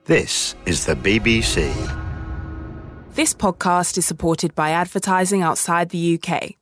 This is the BBC. This podcast is supported by advertising outside the UK.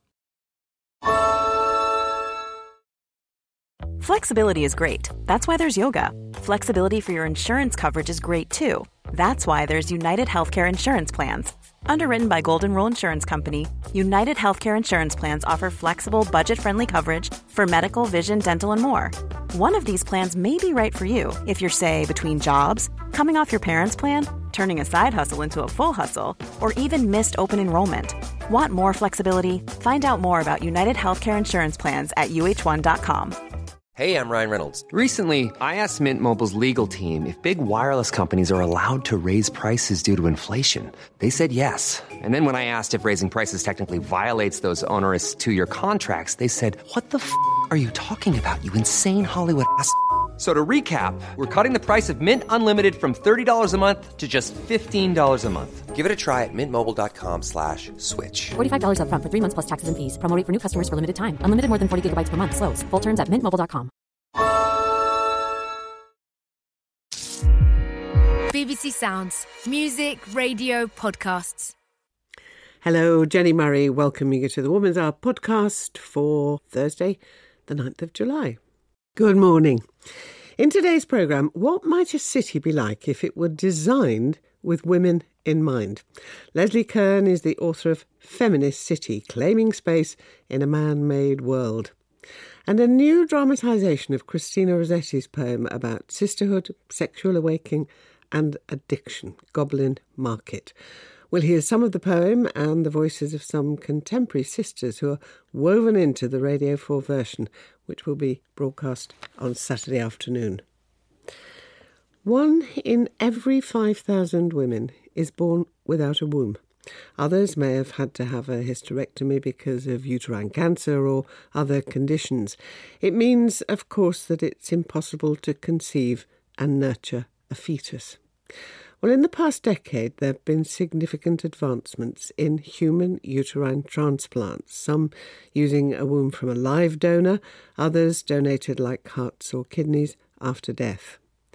Flexibility is great. That's why there's yoga. Flexibility for your insurance coverage is great too. That's why there's United Healthcare Insurance Plans. Underwritten by Golden Rule Insurance Company, United Healthcare Insurance Plans offer flexible, budget-friendly coverage for medical, vision, dental, and more. One of these plans may be right for you if you're, say, between jobs, coming off your parents' plan, turning a side hustle into a full hustle, or even missed open enrollment. Want more flexibility? Find out more about United Healthcare Insurance Plans at uh1.com. Hey, I'm Ryan Reynolds. Recently, I asked Mint Mobile's legal team if big wireless companies are allowed to raise prices due to inflation. They said yes. And then when I asked if raising prices technically violates those onerous two-year contracts, they said, what the f*** are you talking about, you insane Hollywood ass f- So to recap, we're cutting the price of Mint Unlimited from $30 a month to just $15 a month. Give it a try at mintmobile.com/switch. $45 up front for 3 months plus taxes and fees. Promo rate for new customers for limited time. Unlimited more than 40 gigabytes per month. Slows full terms at mintmobile.com. BBC Sounds. Music, radio, podcasts. Hello, Jenny Murray, welcoming you to the Woman's Hour podcast for Thursday, the 9th of July. Good morning. In today's programme, what might a city be like if it were designed with women in mind? Leslie Kern is the author of Feminist City, Claiming Space in a Man-Made World. And a new dramatisation of Christina Rossetti's poem about sisterhood, sexual awakening and addiction, Goblin Market. We'll hear some of the poem and the voices of some contemporary sisters who are woven into the Radio 4 version, which will be broadcast on Saturday afternoon. 1 in every 5,000 women is born without a womb. Others may have had to have a hysterectomy because of uterine cancer or other conditions. It means, of course, that it's impossible to conceive and nurture a fetus. Well, in the past decade, there have been significant advancements in human uterine transplants, some using a womb from a live donor, others donated like hearts or kidneys after death.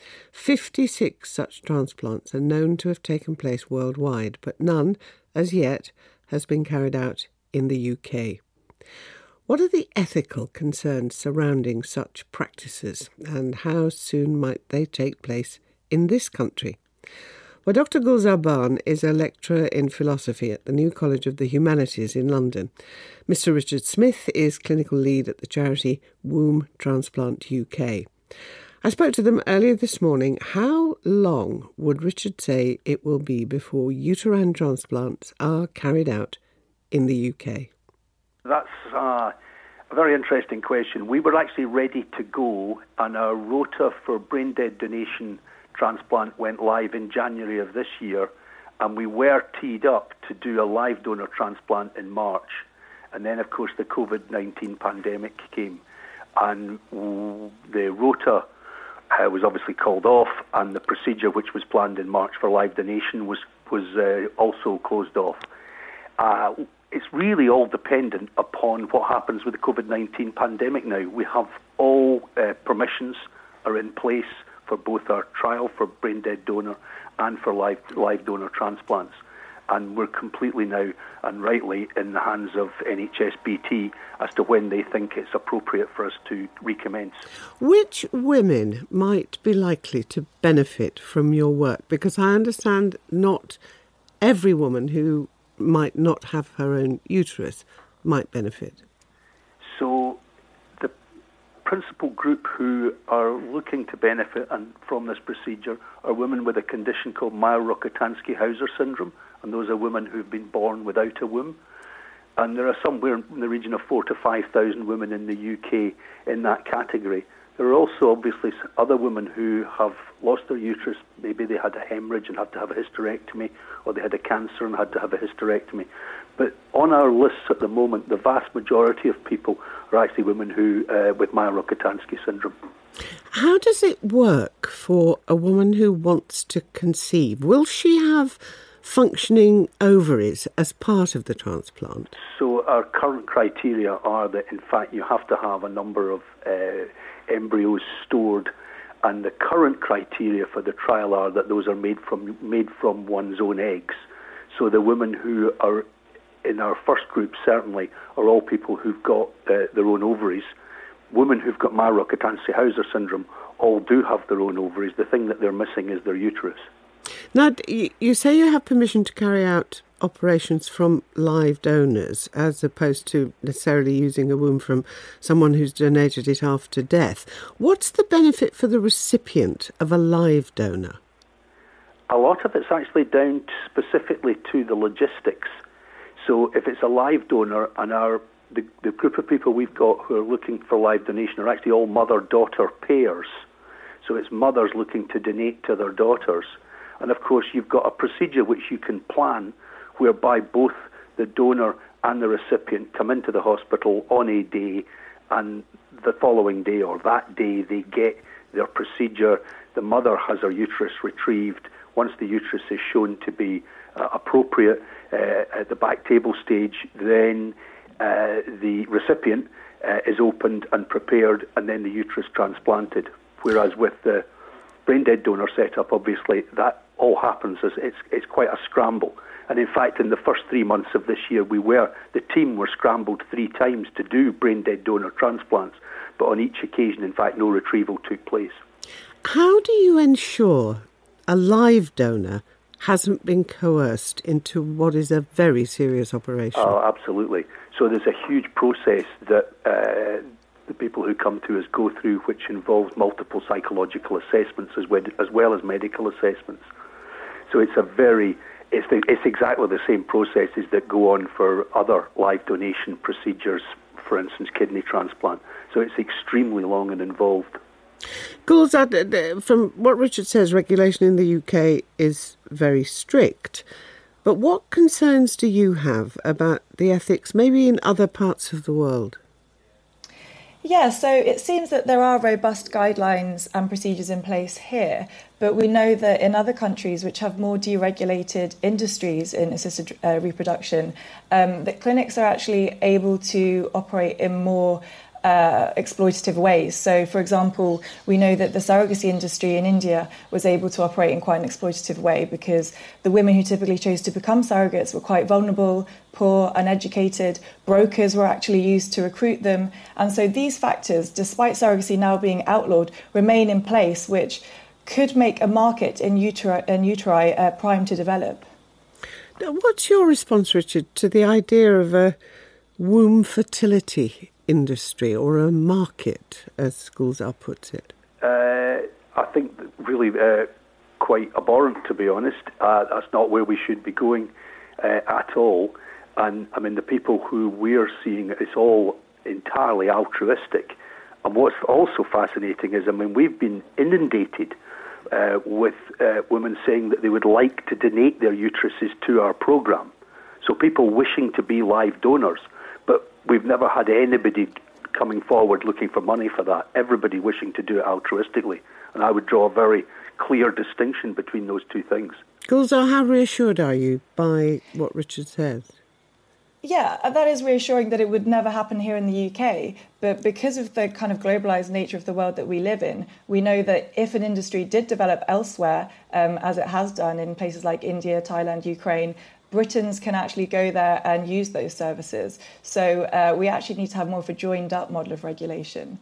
56 such transplants are known to have taken place worldwide, but none, as yet, has been carried out in the UK. What are the ethical concerns surrounding such practices, and how soon might they take place in this country? Well, Dr. Gulzar Ban is a lecturer in philosophy at the New College of the Humanities in London. Mr. Richard Smith is clinical lead at the charity Womb Transplant UK. I spoke to them earlier this morning. How long would Richard say it will be before uterine transplants are carried out in the UK? That's a very interesting question. We were actually ready to go, and our rota for brain dead donation transplant went live in January of this year, and we were teed up to do a live donor transplant in March. And then, of course, the COVID-19 pandemic came, and the rota was obviously called off, and the procedure which was planned in March for live donation was also closed off. It's really all dependent upon what happens with the COVID-19 pandemic now. We have all permissions are in place for both our trial for brain dead donor and for live donor transplants. And we're completely now, and rightly, in the hands of NHSBT as to when they think it's appropriate for us to recommence. Which women might be likely to benefit from your work? Because I understand not every woman who might not have her own uterus might benefit. So the principal group who are looking to benefit from this procedure are women with a condition called Mayer-Rokitansky-Hauser syndrome, and those are women who've been born without a womb. And there are somewhere in the region of 4,000 to 5,000 women in the UK in that category. There are also obviously other women who have lost their uterus. Maybe they had a hemorrhage and had to have a hysterectomy, or they had a cancer and had to have a hysterectomy. But on our lists at the moment, the vast majority of people are actually women who with Mayer-Rokitansky syndrome. How does it work for a woman who wants to conceive? Will she have functioning ovaries as part of the transplant? So our current criteria are that, in fact, you have to have a number of embryos stored And the current criteria for the trial are that those are made from one's own eggs. So the women who are in our first group certainly are all people who've got their own ovaries. Women who've got Mayer-Rokitansky-Hauser syndrome all do have their own ovaries. The thing that they're missing is their uterus. Now, you say you have permission to carry out operations from live donors as opposed to necessarily using a womb from someone who's donated it after death. What's the benefit for the recipient of a live donor? A lot of it's actually down specifically to the logistics. So if it's a live donor, and the group of people we've got who are looking for live donation are actually all mother-daughter pairs. So it's mothers looking to donate to their daughters. And of course, you've got a procedure which you can plan whereby both the donor and the recipient come into the hospital on a day, and the following day or that day they get their procedure. The mother has her uterus retrieved. Once the uterus is shown to be appropriate at the back table stage, then the recipient is opened and prepared, and then the uterus transplanted. Whereas with the brain dead donor setup, obviously that all happens as it's quite a scramble. And in fact, in the first 3 months of this year, the team were scrambled 3 times to do brain dead donor transplants, but on each occasion, in fact, no retrieval took place. How do you ensure a live donor hasn't been coerced into what is a very serious operation? Oh, absolutely. So there's a huge process that the people who come to us go through, which involves multiple psychological assessments as well as medical assessments. So it's exactly the same processes that go on for other live donation procedures, for instance, kidney transplant. So it's extremely long and involved. Gulzar, from what Richard says, regulation in the UK is very strict. But what concerns do you have about the ethics, maybe in other parts of the world? Yeah, so it seems that there are robust guidelines and procedures in place here, but we know that in other countries which have more deregulated industries in assisted reproduction, that clinics are actually able to operate in more exploitative ways. So, for example, we know that the surrogacy industry in India was able to operate in quite an exploitative way because the women who typically chose to become surrogates were quite vulnerable, poor, uneducated. Brokers were actually used to recruit them. And so these factors, despite surrogacy now being outlawed, remain in place, which could make a market in uteri prime to develop. Now, what's your response, Richard, to the idea of a womb fertility industry or a market, as Gulzar puts it? I think really quite abhorrent, to be honest. That's not where we should be going at all. And I mean, the people who we're seeing, it's all entirely altruistic. And what's also fascinating is, I mean, we've been inundated with women saying that they would like to donate their uteruses to our programme. So people wishing to be live donors. But we've never had anybody coming forward looking for money for that. Everybody wishing to do it altruistically. And I would draw a very clear distinction between those two things. Gulzar, how reassured are you by what Richard says? Yeah, that is reassuring that it would never happen here in the UK. But because of the kind of globalised nature of the world that we live in, we know that if an industry did develop elsewhere, as it has done in places like India, Thailand, Ukraine, Britons can actually go there and use those services. So we actually need to have more of a joined-up model of regulation.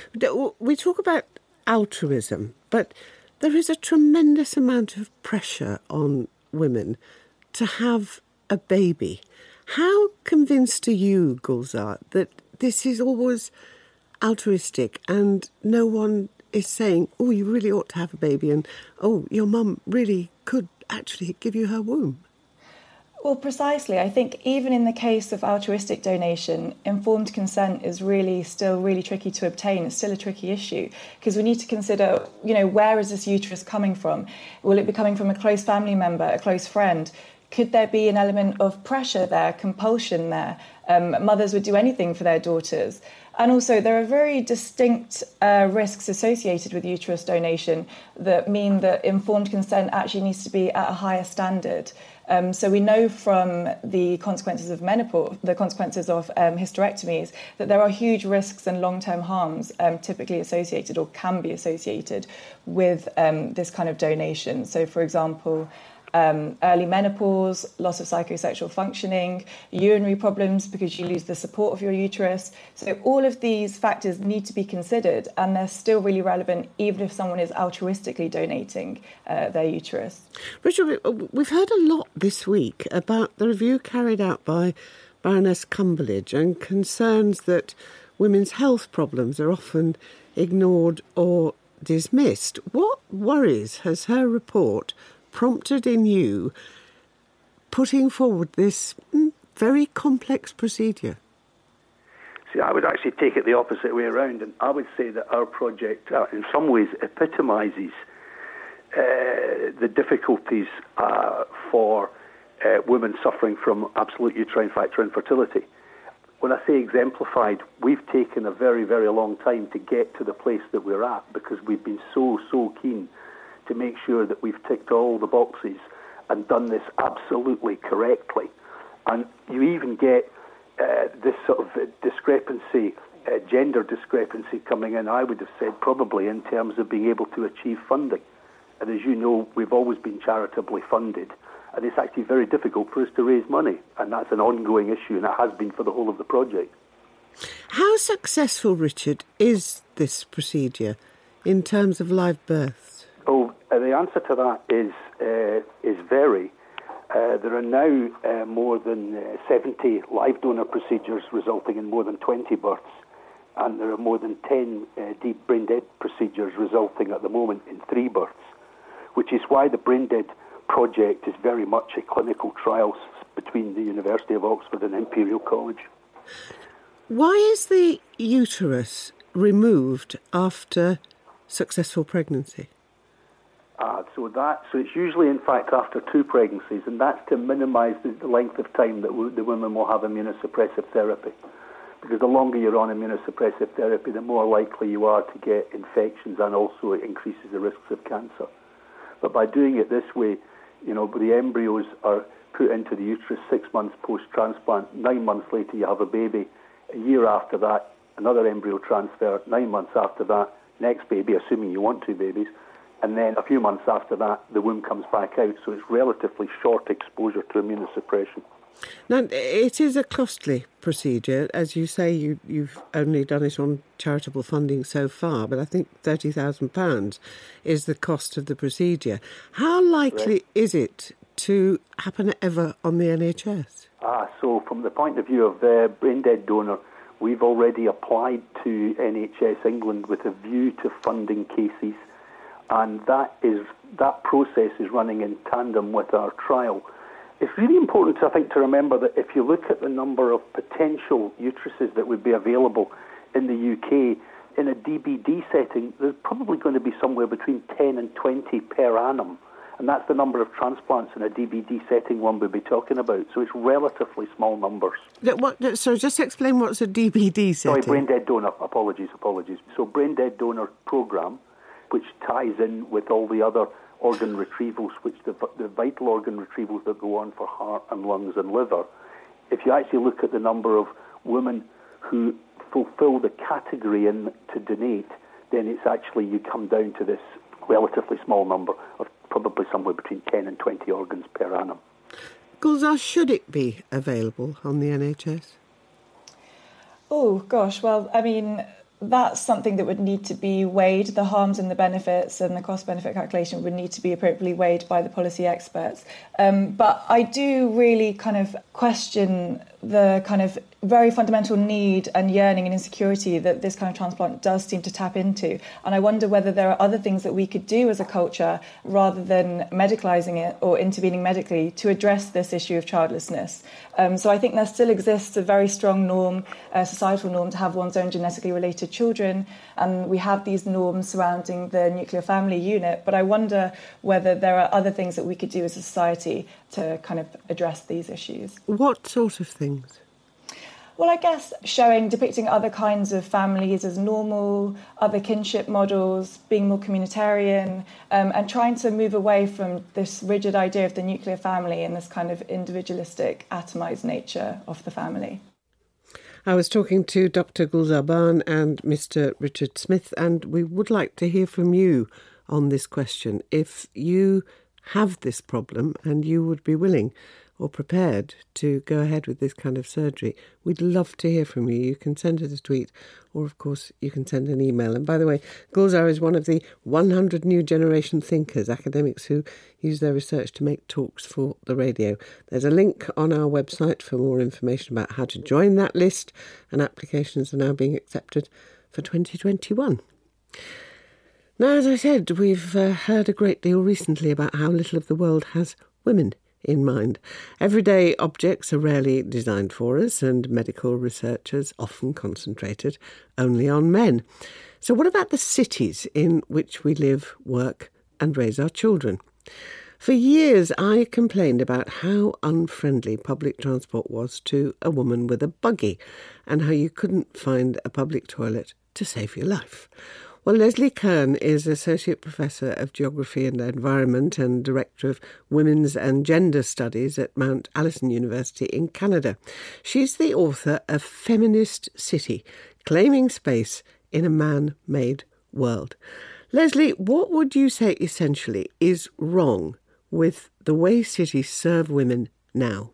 We talk about altruism, but there is a tremendous amount of pressure on women to have a baby. How convinced are you, Gulzar, that this is always altruistic and no one is saying, oh, you really ought to have a baby, and, oh, your mum really could actually give you her womb? Well, precisely. I think even in the case of altruistic donation, informed consent is still really tricky to obtain. It's still a tricky issue because we need to consider, where is this uterus coming from? Will it be coming from a close family member, a close friend? Could there be an element of pressure there, compulsion there? Mothers would do anything for their daughters. And also, there are very distinct risks associated with uterus donation that mean that informed consent actually needs to be at a higher standard. So we know from the consequences of menopause, the consequences of hysterectomies, that there are huge risks and long-term harms typically associated or can be associated with this kind of donation. So, for example, early menopause, loss of psychosexual functioning, urinary problems because you lose the support of your uterus. So all of these factors need to be considered, and they're still really relevant even if someone is altruistically donating their uterus. Richard, we've heard a lot this week about the review carried out by Baroness Cumberledge and concerns that women's health problems are often ignored or dismissed. What worries has her report prompted in you putting forward this very complex procedure? See, I would actually take it the opposite way around, and I would say that our project in some ways epitomises the difficulties for women suffering from absolute uterine factor infertility. When I say exemplified, we've taken a very, very long time to get to the place that we're at because we've been so keen to make sure that we've ticked all the boxes and done this absolutely correctly. And you even get this sort of discrepancy, gender discrepancy coming in, I would have said probably in terms of being able to achieve funding. And as you know, we've always been charitably funded, and it's actually very difficult for us to raise money, and that's an ongoing issue, and it has been for the whole of the project. How successful, Richard, is this procedure in terms of live births? Oh, the answer to that is very. There are now more than 70 live donor procedures resulting in more than 20 births, and there are more than 10 deep brain dead procedures resulting at the moment in 3 births, which is why the Brain Dead project is very much a clinical trial between the University of Oxford and Imperial College. Why is the uterus removed after successful pregnancy? So it's usually, in fact, after 2 pregnancies, and that's to minimise the length of time that the women will have immunosuppressive therapy. Because the longer you're on immunosuppressive therapy, the more likely you are to get infections, and also it increases the risks of cancer. But by doing it this way, the embryos are put into the uterus 6 months post-transplant. 9 months later, you have a baby. A year after that, another embryo transfer. 9 months after that, next baby, assuming you want 2 babies. And then a few months after that, the womb comes back out. So it's relatively short exposure to immunosuppression. Now, it is a costly procedure. As you say, you've only done it on charitable funding so far, but I think £30,000 is the cost of the procedure. How likely is it to happen ever on the NHS? So from the point of view of the Brain Dead donor, we've already applied to NHS England with a view to funding cases, and that process is running in tandem with our trial. It's really important, I think, to remember that if you look at the number of potential uteruses that would be available in the UK, in a DBD setting, there's probably going to be somewhere between 10 and 20 per annum. And that's the number of transplants in a DBD setting one would be talking about. So it's relatively small numbers. So just explain what's a DBD setting. Sorry, Brain Dead donor. Apologies. So Brain Dead donor programme, which ties in with all the other organ retrievals, which the vital organ retrievals that go on for heart and lungs and liver. If you actually look at the number of women who fulfil the category in to donate, then it's actually, you come down to this relatively small number of probably somewhere between 10 and 20 organs per annum. Gulzar, should it be available on the NHS? Oh, gosh, well, I mean, that's something that would need to be weighed. The harms and the benefits and the cost-benefit calculation would need to be appropriately weighed by the policy experts. But I do really kind of question the kind of very fundamental need and yearning and insecurity that this kind of transplant does seem to tap into. And I wonder whether there are other things that we could do as a culture rather than medicalising it or intervening medically to address this issue of childlessness. So I think there still exists a very strong norm, societal norm, to have one's own genetically related children. And we have these norms surrounding the nuclear family unit. But I wonder whether there are other things that we could do as a society to kind of address these issues. What sort of things? Well, I guess depicting other kinds of families as normal, other kinship models, being more communitarian, and trying to move away from this rigid idea of the nuclear family and this kind of individualistic, atomised nature of the family. I was talking to Dr. Gulzar Ban and Mr. Richard Smith, and we would like to hear from you on this question. If you have this problem and you would be willing or prepared to go ahead with this kind of surgery, we'd love to hear from you. You can send us a tweet, or of course you can send an email. And by the way, Gulzar is one of the 100 new generation thinkers, academics who use their research to make talks for the radio. There's a link on our website for more information about how to join that list, and applications are now being accepted for 2021. Now, as I said, we've heard a great deal recently about how little of the world has women in mind. Everyday objects are rarely designed for us, and medical researchers often concentrated only on men. So what about the cities in which we live, work and raise our children? For years I complained about how unfriendly public transport was to a woman with a buggy, and how you couldn't find a public toilet to save your life. Well, Leslie Kern is Associate Professor of Geography and Environment and Director of Women's and Gender Studies at Mount Allison University in Canada. She's the author of Feminist City, Claiming Space in a Man-Made World. Leslie, what would you say essentially is wrong with the way cities serve women now?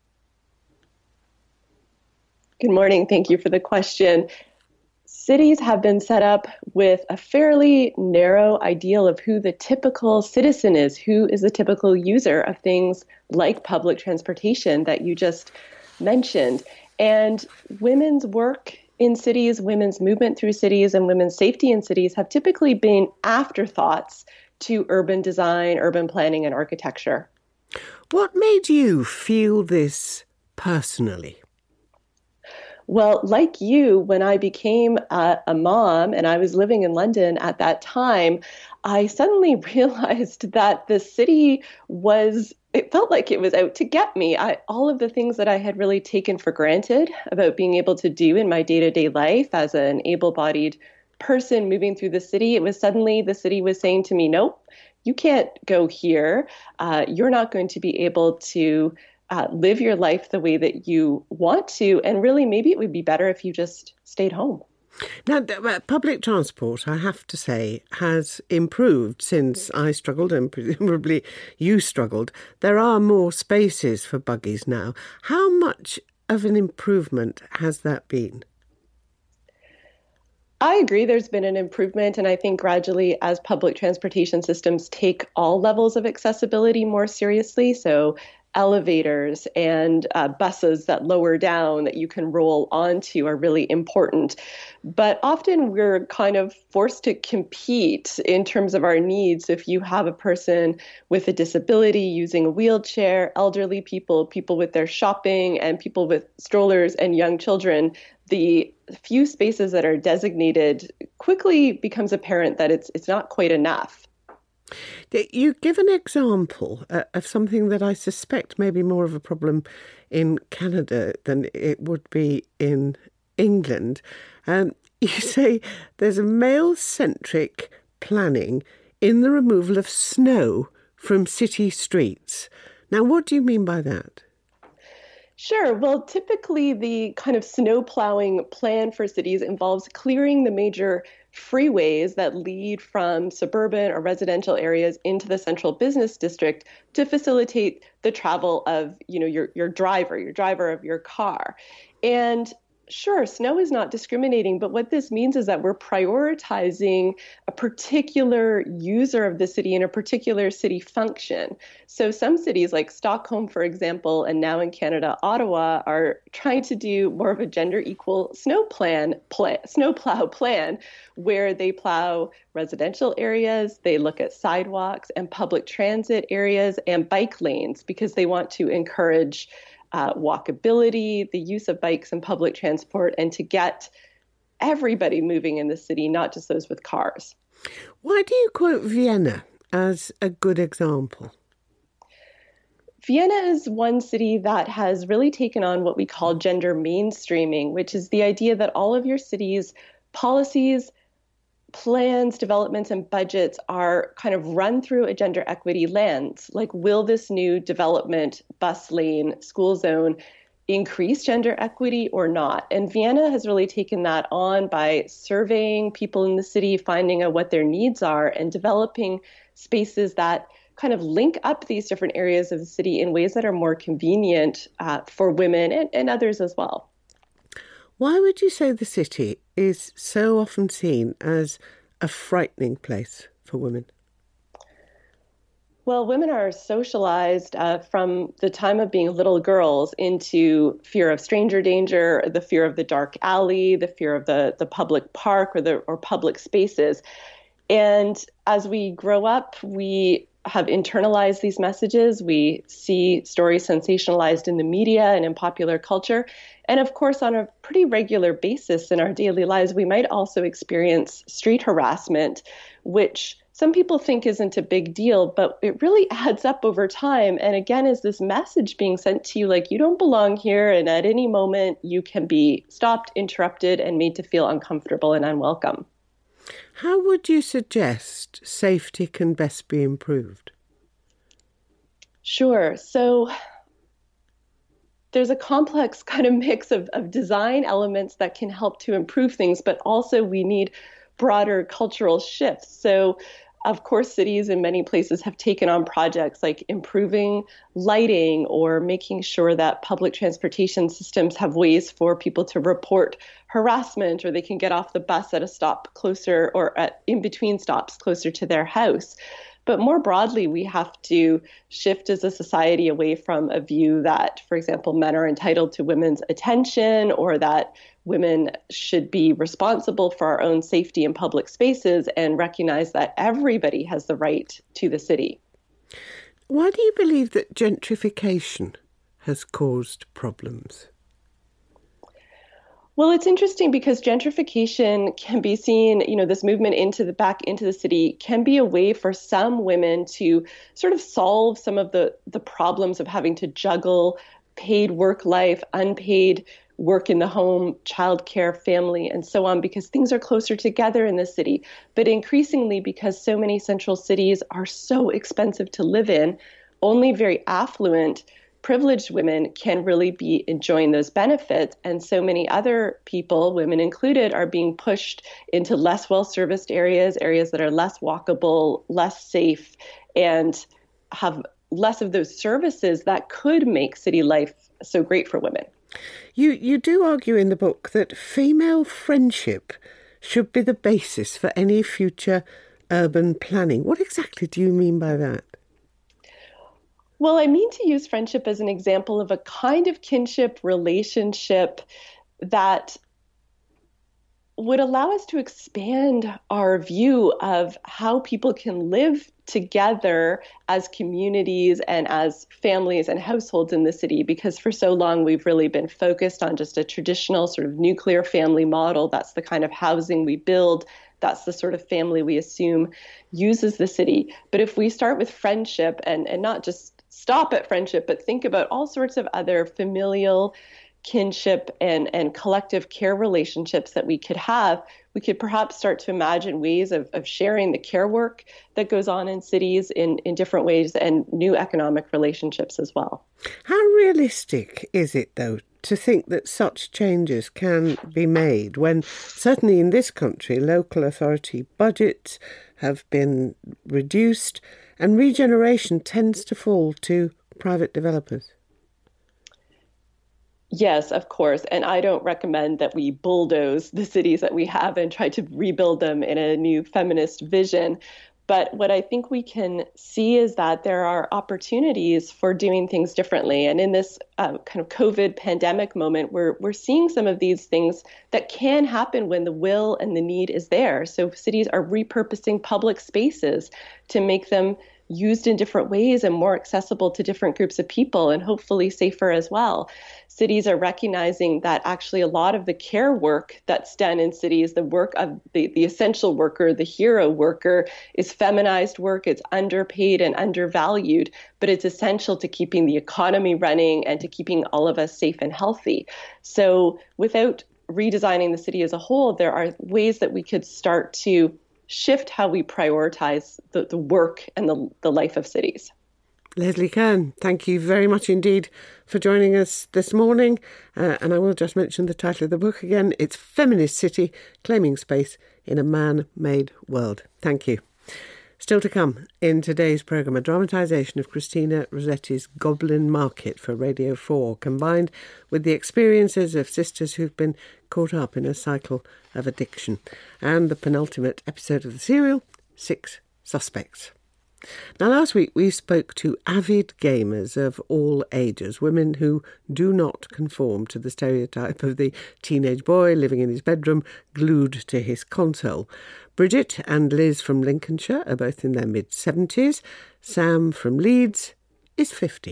Good morning. Thank you for the question. Cities have been set up with a fairly narrow ideal of who the typical citizen is, who is the typical user of things like public transportation that you just mentioned. And women's work in cities, women's movement through cities, and women's safety in cities have typically been afterthoughts to urban design, urban planning, and architecture. What made you feel this personally? Well, like you, when I became a mom and I was living in London at that time, I suddenly realized that the city it felt like it was out to get me. All of the things that I had really taken for granted about being able to do in my day-to-day life as an able-bodied person moving through the city, it was suddenly the city was saying to me, nope, you can't go here. You're not going to be able to live your life the way that you want to. And really, maybe it would be better if you just stayed home. Now, public transport, I have to say, has improved since I struggled, and presumably you struggled. There are more spaces for buggies now. How much of an improvement has that been? I agree there's been an improvement, and I think gradually as public transportation systems take all levels of accessibility more seriously, so elevators and buses that lower down that you can roll onto are really important. But often we're kind of forced to compete in terms of our needs. If you have a person with a disability using a wheelchair, elderly people, people with their shopping, and people with strollers and young children, the few spaces that are designated quickly becomes apparent that it's not quite enough. You give an example of something that I suspect may be more of a problem in Canada than it would be in England. You say there's a male-centric planning in the removal of snow from city streets. Now, what do you mean by that? Sure. Well, typically the kind of snow plowing plan for cities involves clearing the major freeways that lead from suburban or residential areas into the central business district to facilitate the travel of, your driver of your car. And Sure, snow is not discriminating, but what this means is that we're prioritizing a particular user of the city and a particular city function. So some cities like Stockholm, for example, and now in Canada, Ottawa, are trying to do more of a gender equal snowplow plan, where they plow residential areas, they look at sidewalks and public transit areas and bike lanes because they want to encourage walkability, the use of bikes and public transport, and to get everybody moving in the city, not just those with cars. Why do you quote Vienna as a good example? Vienna is one city that has really taken on what we call gender mainstreaming, which is the idea that all of your city's policies, plans, developments, and budgets are kind of run through a gender equity lens. Like, will this new development, bus lane, school zone increase gender equity or not? And Vienna has really taken that on by surveying people in the city, finding out what their needs are, and developing spaces that kind of link up these different areas of the city in ways that are more convenient for women and others as well. Why would you say the city is so often seen as a frightening place for women? Well, women are socialized from the time of being little girls into fear of stranger danger, the fear of the dark alley, the fear of the public park or public spaces. And as we grow up, we have internalized these messages. We see stories sensationalized in the media and in popular culture. And of course, on a pretty regular basis in our daily lives, we might also experience street harassment, which some people think isn't a big deal, but it really adds up over time. And again, is this message being sent to you like you don't belong here, and at any moment you can be stopped, interrupted, and made to feel uncomfortable and unwelcome. How would you suggest safety can best be improved? Sure. So there's a complex kind of mix of design elements that can help to improve things, but also we need broader cultural shifts. So of course, cities in many places have taken on projects like improving lighting or making sure that public transportation systems have ways for people to report harassment, or they can get off the bus at a stop closer or in between stops closer to their house. But more broadly, we have to shift as a society away from a view that, for example, men are entitled to women's attention, or that women should be responsible for our own safety in public spaces, and recognize that everybody has the right to the city. Why do you believe that gentrification has caused problems? Well, it's interesting because gentrification can be seen, this movement back into the city can be a way for some women to sort of solve some of the problems of having to juggle paid work life, unpaid work in the home, childcare, family, and so on, because things are closer together in the city. But increasingly, because so many central cities are so expensive to live in, only very affluent, privileged women can really be enjoying those benefits. And so many other people, women included, are being pushed into less well-serviced areas that are less walkable, less safe, and have less of those services that could make city life so great for women. You do argue in the book that female friendship should be the basis for any future urban planning. What exactly do you mean by that? Well, I mean to use friendship as an example of a kind of kinship relationship that would allow us to expand our view of how people can live together as communities and as families and households in the city, because for so long we've really been focused on just a traditional sort of nuclear family model. That's the kind of housing we build. That's the sort of family we assume uses the city. But if we start with friendship and not just stop at friendship, but think about all sorts of other familial, kinship, and collective care relationships that we could have, we could perhaps start to imagine ways of sharing the care work that goes on in cities in different ways, and new economic relationships as well. How realistic is it, though, to think that such changes can be made when, certainly in this country, local authority budgets have been reduced and regeneration tends to fall to private developers? Yes, of course. And I don't recommend that we bulldoze the cities that we have and try to rebuild them in a new feminist vision. But what I think we can see is that there are opportunities for doing things differently. And in this kind of COVID pandemic moment, we're seeing some of these things that can happen when the will and the need is there. So cities are repurposing public spaces to make them used in different ways and more accessible to different groups of people, and hopefully safer as well. Cities are recognizing that actually a lot of the care work that's done in cities, the work of the essential worker, the hero worker, is feminized work. It's underpaid and undervalued, but it's essential to keeping the economy running and to keeping all of us safe and healthy. So without redesigning the city as a whole, there are ways that we could start to shift how we prioritize the work and the life of cities. Lesley Kern, thank you very much indeed for joining us this morning. And I will just mention the title of the book again. It's Feminist City, Claiming Space in a Man-Made World. Thank you. Still to come in today's programme, a dramatisation of Christina Rossetti's Goblin Market for Radio 4, combined with the experiences of sisters who've been caught up in a cycle of addiction, and the penultimate episode of the serial, 6 Suspects. Now, last week we spoke to avid gamers of all ages, women who do not conform to the stereotype of the teenage boy living in his bedroom, glued to his console. Bridget and Liz from Lincolnshire are both in their mid-70s. Sam from Leeds is 50.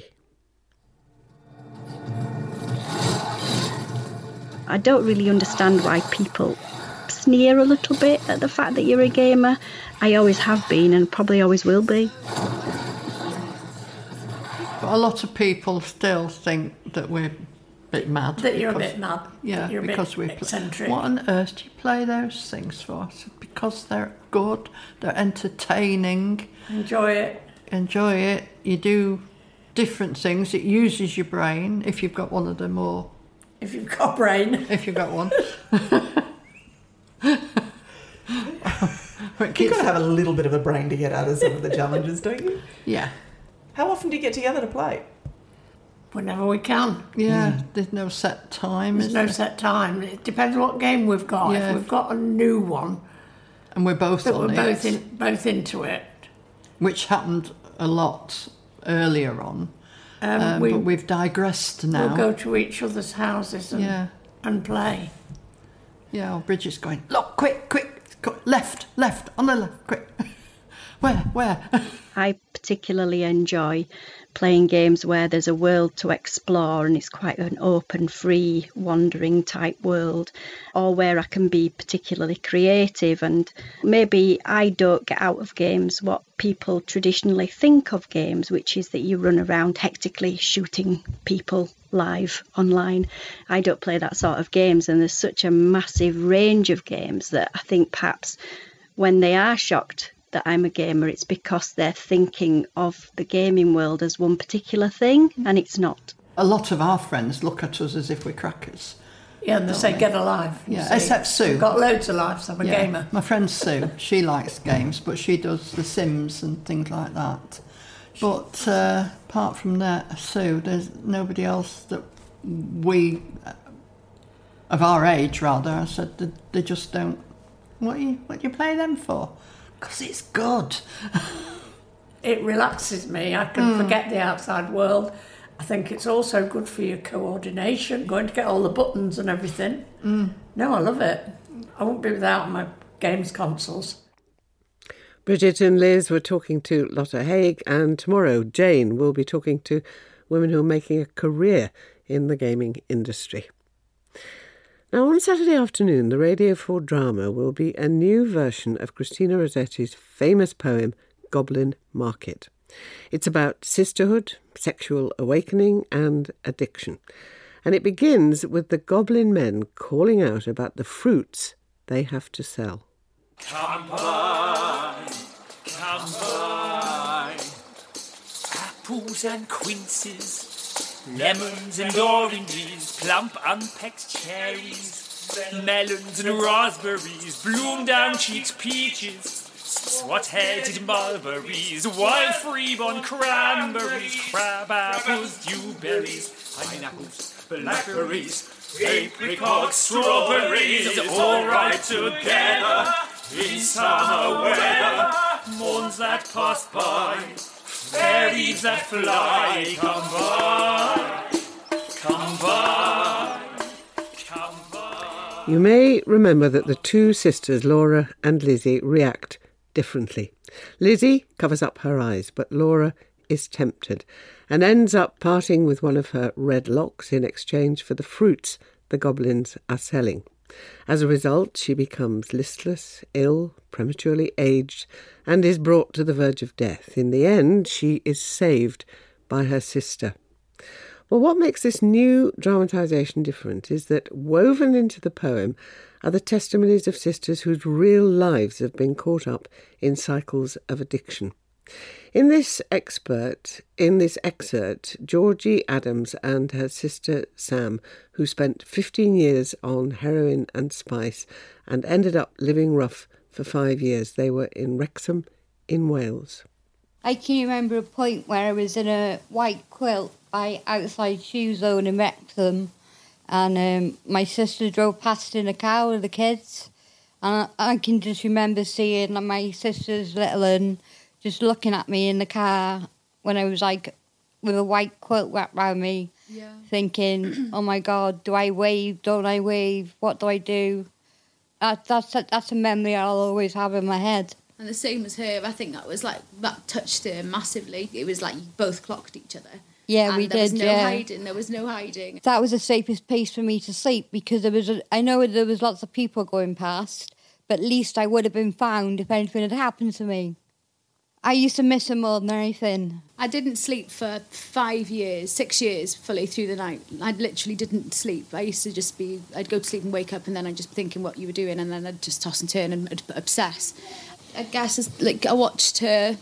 I don't really understand why people sneer a little bit at the fact that you're a gamer. I always have been and probably always will be. But a lot of people still think that we're a bit mad. That you're a bit mad. Yeah, you're because we're eccentric. What on earth do you play those things for? Because they're good, they're entertaining. Enjoy it. You do different things. It uses your brain if you've got one of them, or if you've got a brain. If you've got one. You've got to have a little bit of a brain to get out of some of the challenges, don't you? Yeah. How often do you get together to play? Whenever we can. Yeah, there's no set time. There's no set time. It depends what game we've got. Yeah. If we've got a new one, and we're both on we're it, both into it, which happened a lot earlier on. But we've digressed now. We'll go to each other's houses and play. Yeah, well, Bridget's going, look, quick, left, on the left, quick. Where? I particularly enjoy playing games where there's a world to explore and it's quite an open, free, wandering type world, or where I can be particularly creative. And maybe I don't get out of games what people traditionally think of games, which is that you run around hectically shooting people live online. I don't play that sort of games, and there's such a massive range of games that I think perhaps when they are shocked that I'm a gamer, it's because they're thinking of the gaming world as one particular thing, and it's not. A lot of our friends look at us as if we're crackers. Yeah, and they say, get a life. Yeah, except Sue. I've got loads of lives, I'm a gamer. My friend Sue, she likes games, but she does The Sims and things like that. But apart from that, Sue, there's nobody else that we, of our age rather, I said, they just don't. What do you play them for? Because it's good. It relaxes me. I can forget the outside world. I think it's also good for your coordination, going to get all the buttons and everything. No, I love it. I won't be without my games consoles. Bridget and Liz were talking to Lotta Haig, and tomorrow Jane will be talking to women who are making a career in the gaming industry. Now, on Saturday afternoon, the Radio 4 drama will be a new version of Christina Rossetti's famous poem, Goblin Market. It's about sisterhood, sexual awakening and addiction. And it begins with the goblin men calling out about the fruits they have to sell. Come by, apples and quinces, lemons and oranges, plump unpacked cherries, melons and raspberries, bloom down cheeks peaches, swat-headed mulberries, wild freebon cranberries, crab apples, dewberries, pineapples, blackberries, apricots, strawberries, all right together in summer weather. Morns that pass by, fairies that fly, come by, come by, come by. You may remember that the two sisters, Laura and Lizzie, react differently. Lizzie covers up her eyes, but Laura is tempted and ends up parting with one of her red locks in exchange for the fruits the goblins are selling. As a result, she becomes listless, ill, prematurely aged, and is brought to the verge of death. In the end, she is saved by her sister. Well, what makes this new dramatisation different is that woven into the poem are the testimonies of sisters whose real lives have been caught up in cycles of addiction. In this excerpt, Georgie Adams and her sister Sam, who spent 15 years on heroin and spice and ended up living rough for 5 years. They were in Wrexham in Wales. I can remember a point where I was in a white quilt by outside Shoe Zone in Wrexham, and my sister drove past in a car with the kids, and I can just remember seeing my sister's little one just looking at me in the car when I was like with a white quilt wrapped around me, thinking, oh my God, do I wave, don't I wave, what do I do? That's a memory I'll always have in my head. And the same as her, I think that touched her massively. It was like you both clocked each other. Yeah, and we there did, was no hiding, there was no hiding. That was the safest place for me to sleep because I know there was lots of people going past, but at least I would have been found if anything had happened to me. I used to miss her more than anything. I didn't sleep for 6 years fully through the night. I literally didn't sleep. I used to I'd go to sleep and wake up and then I'd just be thinking what you were doing and then I'd just toss and turn and obsess. I guess I watched her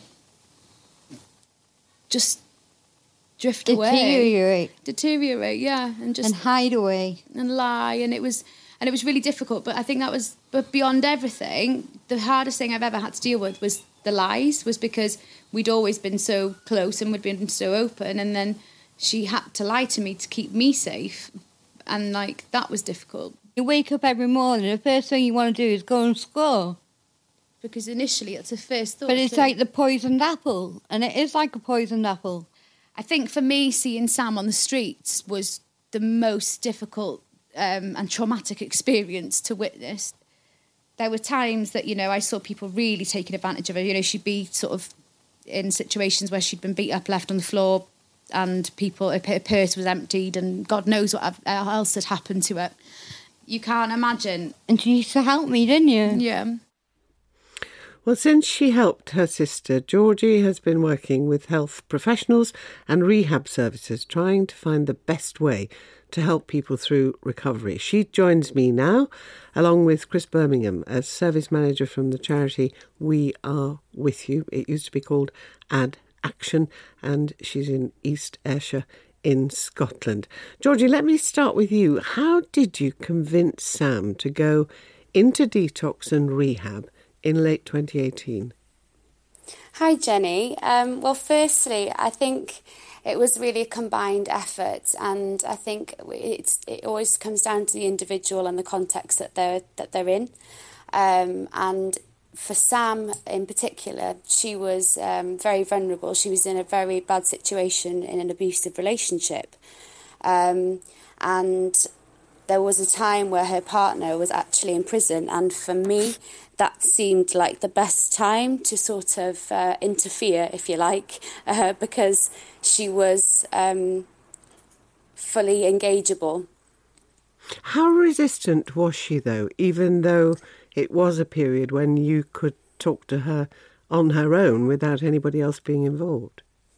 just drift away. Deteriorate, yeah. And hide away. And lie. And it was really difficult. But I think but beyond everything, the hardest thing I've ever had to deal with was the lies, was because we'd always been so close and we'd been so open, and then she had to lie to me to keep me safe, and that was difficult. You wake up every morning, the first thing you want to do is go and score. Because initially it's a first thought. But it's like the poisoned apple, and it is like a poisoned apple. I think for me, seeing Sam on the streets was the most difficult and traumatic experience to witness. There were times that, I saw people really taking advantage of her. She'd be sort of in situations where she'd been beat up, left on the floor, and her purse was emptied, and God knows what else had happened to her. You can't imagine. And she used to help me, didn't you? Yeah. Well, since she helped her sister, Georgie has been working with health professionals and rehab services, trying to find the best way to help people through recovery. She joins me now, along with Chris Birmingham, as service manager from the charity We Are With You. It used to be called Add Action, and she's in East Ayrshire in Scotland. Georgie, let me start with you. How did you convince Sam to go into detox and rehab in late 2018? Hi, Jenny. Well, firstly, I think it was really a combined effort, and I think it always comes down to the individual and the context that they're in. And for Sam in particular, she was very vulnerable. She was in a very bad situation in an abusive relationship, and there was a time where her partner was actually in prison, and for me, that seemed like the best time to sort of interfere, if you like, because she was fully engageable. How resistant was she, though, even though it was a period when you could talk to her on her own without anybody else being involved?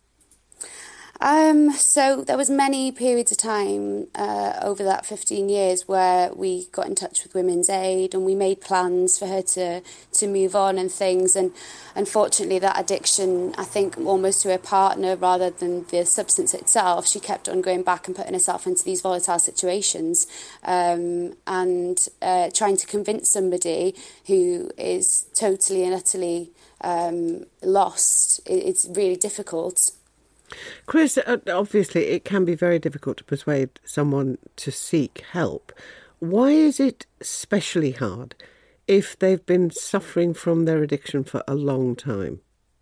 So there was many periods of time over that 15 years where we got in touch with Women's Aid and we made plans for her to move on and things. And unfortunately, that addiction, I think, almost to her partner rather than the substance itself, she kept on going back and putting herself into these volatile situations and trying to convince somebody who is totally and utterly lost. It's really difficult. Chris, obviously it can be very difficult to persuade someone to seek help. Why is it especially hard if they've been suffering from their addiction for a long time?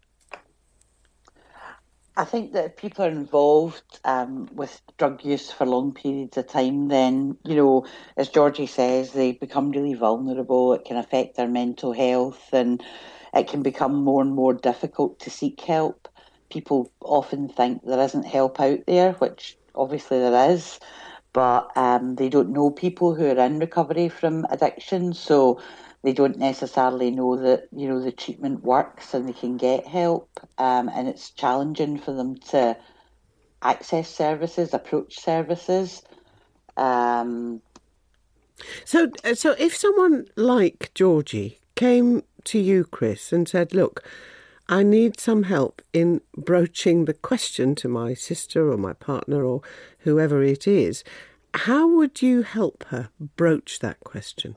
I think that if people are involved with drug use for long periods of time, then, as Georgie says, they become really vulnerable. It can affect their mental health, and it can become more and more difficult to seek help. People often think there isn't help out there, which obviously there is, but they don't know people who are in recovery from addiction, so they don't necessarily know that, the treatment works and they can get help, and it's challenging for them to access services, approach services. So if someone like Georgie came to you, Chris, and said, look, I need some help in broaching the question to my sister or my partner or whoever it is, how would you help her broach that question?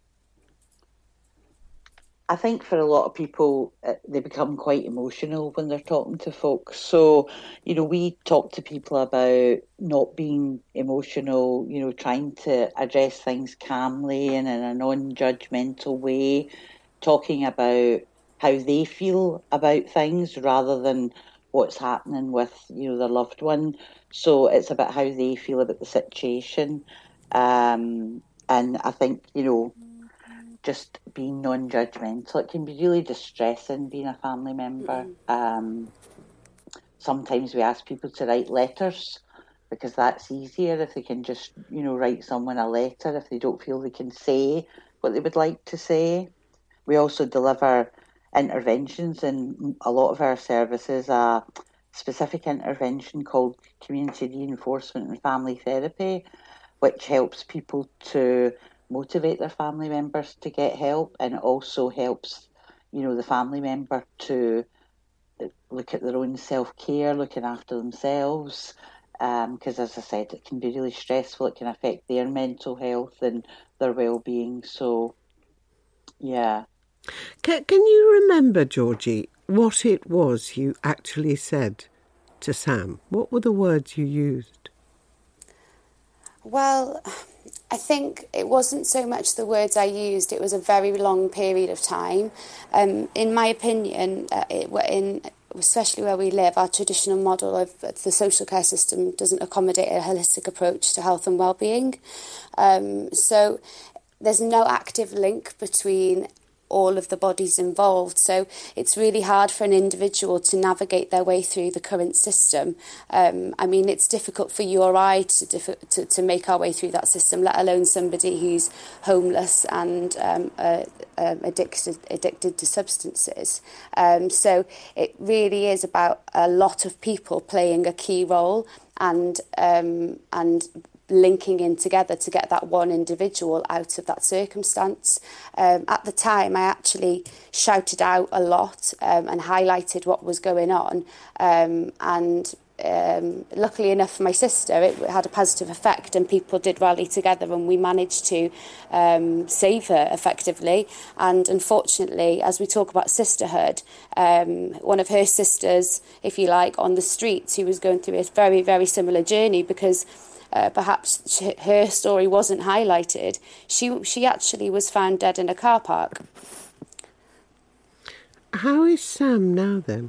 I think for a lot of people, they become quite emotional when they're talking to folks. So, we talk to people about not being emotional, trying to address things calmly and in a non-judgmental way, talking about how they feel about things rather than what's happening with, their loved one. So it's about how they feel about the situation. And I think, just being non-judgmental. It can be really distressing being a family member. Sometimes we ask people to write letters because that's easier if they can just, write someone a letter if they don't feel they can say what they would like to say. We also deliver interventions in a lot of our services, a specific intervention called community reinforcement and family therapy, which helps people to motivate their family members to get help, and it also helps, the family member to look at their own self-care, looking after themselves, because as I said, it can be really stressful. It can affect their mental health and their well-being. So, yeah. Can you remember, Georgie, what it was you actually said to Sam? What were the words you used? Well, I think it wasn't so much the words I used, it was a very long period of time. In my opinion, especially where we live, our traditional model of the social care system doesn't accommodate a holistic approach to health and well-being. So there's no active link between all of the bodies involved. So it's really hard for an individual to navigate their way through the current system. It's difficult for you or I to make our way through that system, let alone somebody who's homeless and addicted to substances. So it really is about a lot of people playing a key role and linking in together to get that one individual out of that circumstance. At the time, I actually shouted out a lot and highlighted what was going on. Luckily enough for my sister, it had a positive effect, and people did rally together, and we managed to save her effectively. And unfortunately, as we talk about sisterhood, one of her sisters, if you like, on the streets, who was going through a very, very similar journey, because perhaps her story wasn't highlighted. She actually was found dead in a car park. How is Sam now then?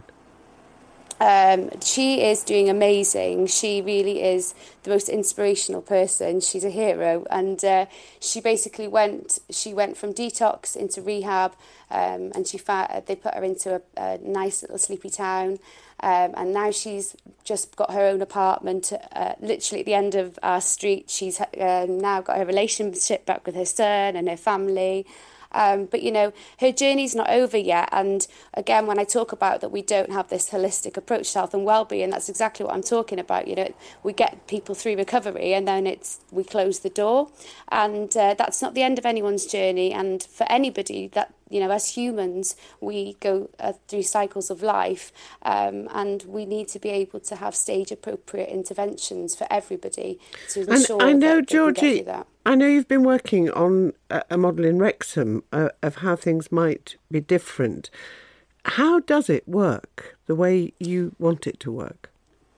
She is doing amazing. She really is the most inspirational person. She's a hero, and she basically went from detox into rehab, and they put her into a nice little sleepy town, and now she's just got her own apartment literally at the end of our street. She's now got her relationship back with her son and her family. But, her journey's not over yet. And again, when I talk about that we don't have this holistic approach to health and well-being, that's exactly what I'm talking about. We get people through recovery and then we close the door. And that's not the end of anyone's journey. And for anybody that, as humans, we go through cycles of life, and we need to be able to have stage-appropriate interventions for everybody to ensure I know, that Georgie, they can get through that. I know you've been working on a model in Wrexham of how things might be different. How does it work the way you want it to work?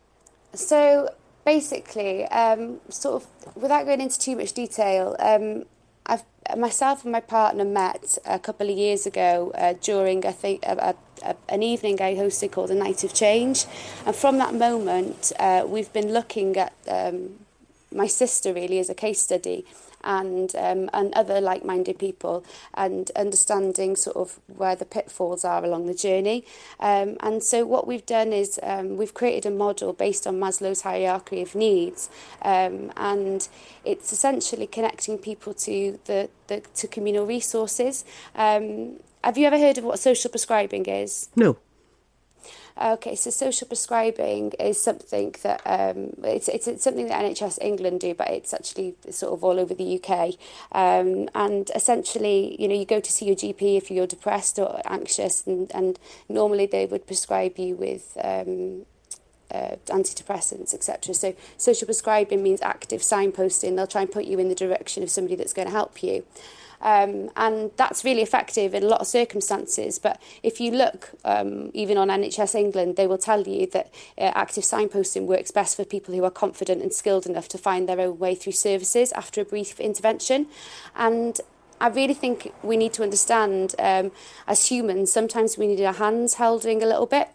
So basically, sort of without going into too much detail, myself and my partner met a couple of years ago during, I think, an evening I hosted called A Night of Change. And from that moment, we've been looking at my sister really as a case study, and other like-minded people, and understanding sort of where the pitfalls are along the journey. And so what we've done is we've created a model based on Maslow's hierarchy of needs, and it's essentially connecting people to to communal resources. Have you ever heard of what social prescribing is? No. Okay, so social prescribing is something that it's something that NHS England do, but it's actually sort of all over the UK. And essentially, you go to see your GP if you're depressed or anxious, and normally they would prescribe you with antidepressants, etc. So social prescribing means active signposting. They'll try and put you in the direction of somebody that's going to help you. And that's really effective in a lot of circumstances. But if you look, even on NHS England, they will tell you that active signposting works best for people who are confident and skilled enough to find their own way through services after a brief intervention. And I really think we need to understand, as humans, sometimes we need our hands holding a little bit.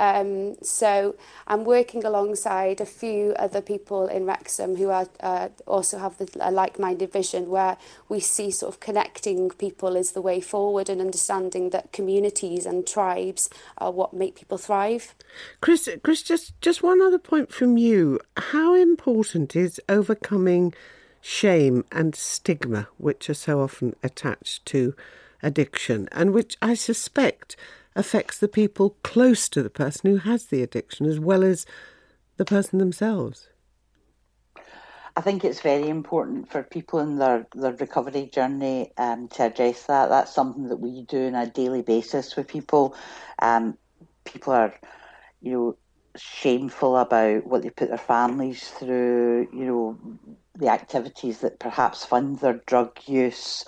So I'm working alongside a few other people in Wrexham who are also have a like-minded vision, where we see sort of connecting people as the way forward, and understanding that communities and tribes are what make people thrive. Chris, just one other point from you. How important is overcoming shame and stigma, which are so often attached to addiction, and which I suspect affects the people close to the person who has the addiction as well as the person themselves? I think it's very important for people in their recovery journey to address that. That's something that we do on a daily basis with people. People are, shameful about what they put their families through, the activities that perhaps fund their drug use,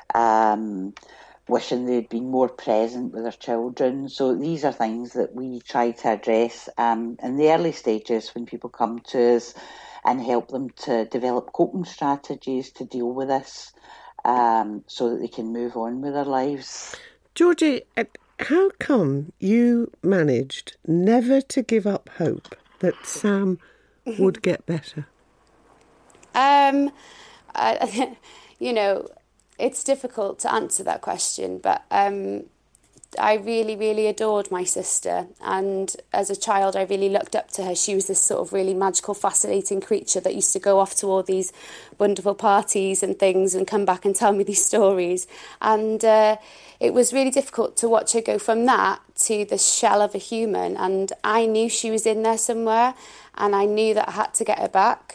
wishing they'd been more present with their children. So these are things that we try to address in the early stages when people come to us, and help them to develop coping strategies to deal with this, so that they can move on with their lives. Georgie, how come you managed never to give up hope that Sam would get better? It's difficult to answer that question, but I really, really adored my sister. And as a child, I really looked up to her. She was this sort of really magical, fascinating creature that used to go off to all these wonderful parties and things and come back and tell me these stories. And it was really difficult to watch her go from that to the shell of a human. And I knew she was in there somewhere, and I knew that I had to get her back.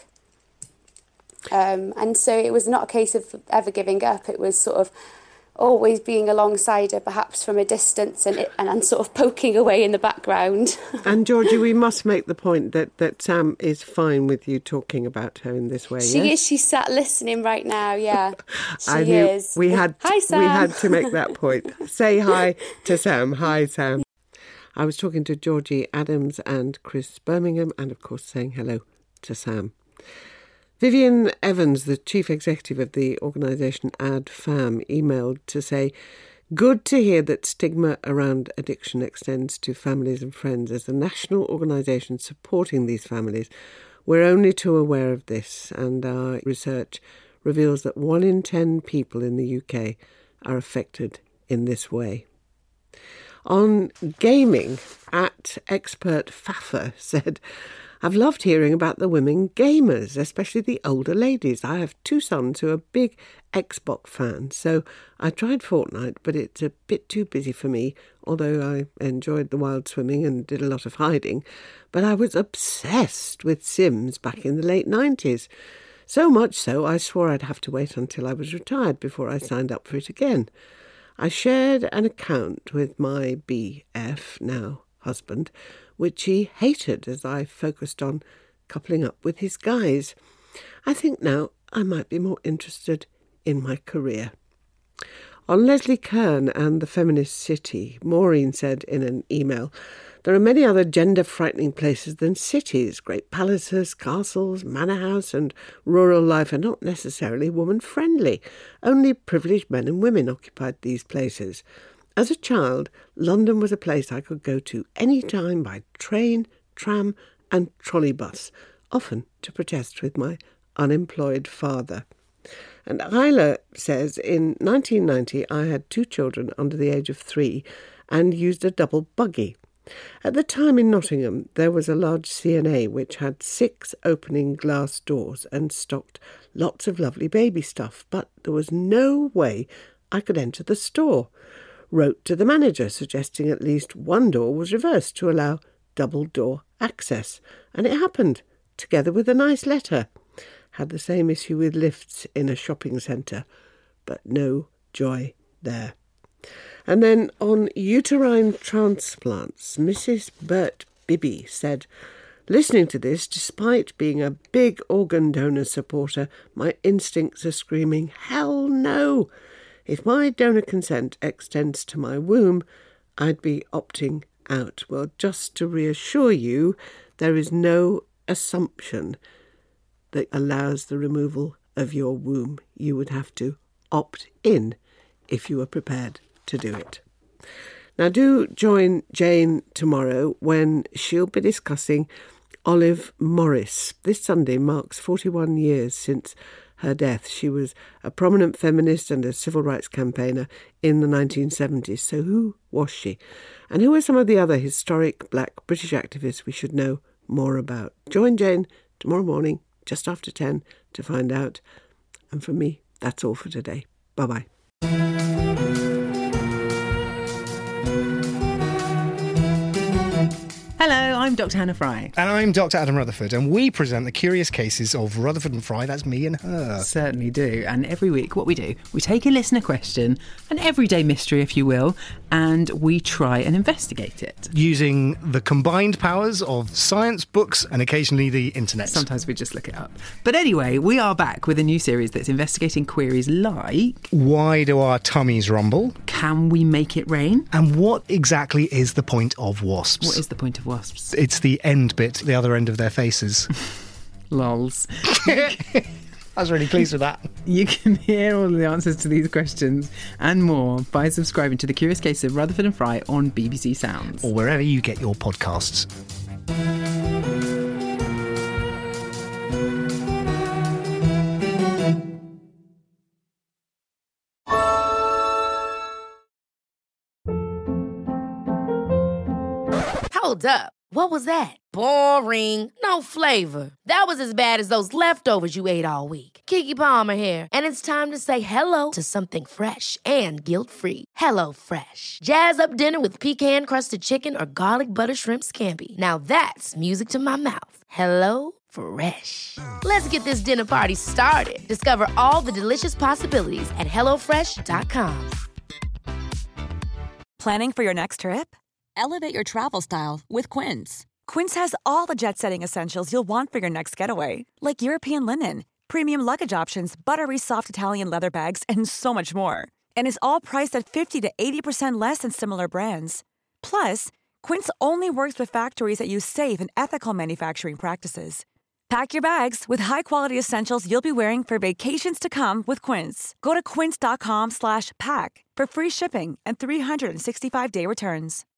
And so it was not a case of ever giving up. It was sort of always being alongside her, perhaps from a distance, and sort of poking away in the background. And Georgie, we must make the point that Sam is fine with you talking about her in this way. She is. She's sat listening right now. Yeah, she is. Hi, Sam. We had to make that point. Say hi to Sam. Hi, Sam. I was talking to Georgie Adams and Chris Birmingham, and of course saying hello to Sam. Vivian Evans, the chief executive of the organisation AdFam, emailed to say, "Good to hear that stigma around addiction extends to families and friends. As a national organisation supporting these families, we're only too aware of this, and our research reveals that 1 in 10 people in the UK are affected in this way." On gaming, @expert Faffer said, "I've loved hearing about the women gamers, especially the older ladies. I have 2 sons who are big Xbox fans, so I tried Fortnite, but it's a bit too busy for me, although I enjoyed the wild swimming and did a lot of hiding. But I was obsessed with Sims back in the late 90s. So much so, I swore I'd have to wait until I was retired before I signed up for it again. I shared an account with my BF, now husband, which he hated as I focused on coupling up with his guys. I think now I might be more interested in my career." On Leslie Kern and the Feminist City, Maureen said in an email, There are many other gender-frightening places than cities. Great palaces, castles, manor house and rural life are not necessarily woman-friendly. Only privileged men and women occupied these places. As a child, London was a place I could go to any time by train, tram and trolleybus, often to protest with my unemployed father. And Isla says, in 1990 I had 2 children under the age of 3 and used a double buggy. At the time in Nottingham there was a large C&A which had 6 opening glass doors and stocked lots of lovely baby stuff, but there was no way I could enter the store. Wrote to the manager suggesting at least one door was reversed to allow double door access, and it happened, together with a nice letter. Had the same issue with lifts in a shopping centre, but no joy there. And then on uterine transplants, Mrs. Bert Bibby said, listening to this, despite being a big organ donor supporter, my instincts are screaming, hell no! If my donor consent extends to my womb, I'd be opting out. Well, just to reassure you, there is no assumption that allows the removal of your womb. You would have to opt in if you were prepared to do it. Now do join Jane tomorrow when she'll be discussing Olive Morris. This Sunday marks 41 years since her death. She was a prominent feminist and a civil rights campaigner in the 1970s. So who was she? And who are some of the other historic black British activists we should know more about? Join Jane tomorrow morning, just after 10, to find out. And from me, that's all for today. Bye-bye. Hello, I'm Dr. Hannah Fry. And I'm Dr. Adam Rutherford, and we present the curious cases of Rutherford and Fry. That's me and her. Certainly do. And every week, what we do, we take a listener question, an everyday mystery, if you will, and we try and investigate it. Using the combined powers of science, books, and occasionally the internet. Sometimes we just look it up. But anyway, we are back with a new series that's investigating queries like... Why do our tummies rumble? Can we make it rain? And what exactly is the point of wasps? What is the point of wasps? It's the end bit, the other end of their faces. Lols. I was really pleased with that. You can hear all the answers to these questions and more by subscribing to The Curious Case of Rutherford and Fry on BBC Sounds. Or wherever you get your podcasts. Hold up. What was that? Boring. No flavor. That was as bad as those leftovers you ate all week. Keke Palmer here, and it's time to say hello to something fresh and guilt-free. Hello Fresh. Jazz up dinner with pecan-crusted chicken or garlic butter shrimp scampi. Now that's music to my mouth. Hello Fresh. Let's get this dinner party started. Discover all the delicious possibilities at HelloFresh.com. Planning for your next trip? Elevate your travel style with Quince. Quince has all the jet-setting essentials you'll want for your next getaway, like European linen, premium luggage options, buttery soft Italian leather bags, and so much more. And is all priced at 50 to 80% less than similar brands. Plus, Quince only works with factories that use safe and ethical manufacturing practices. Pack your bags with high-quality essentials you'll be wearing for vacations to come with Quince. Go to quince.com/pack for free shipping and 365-day returns.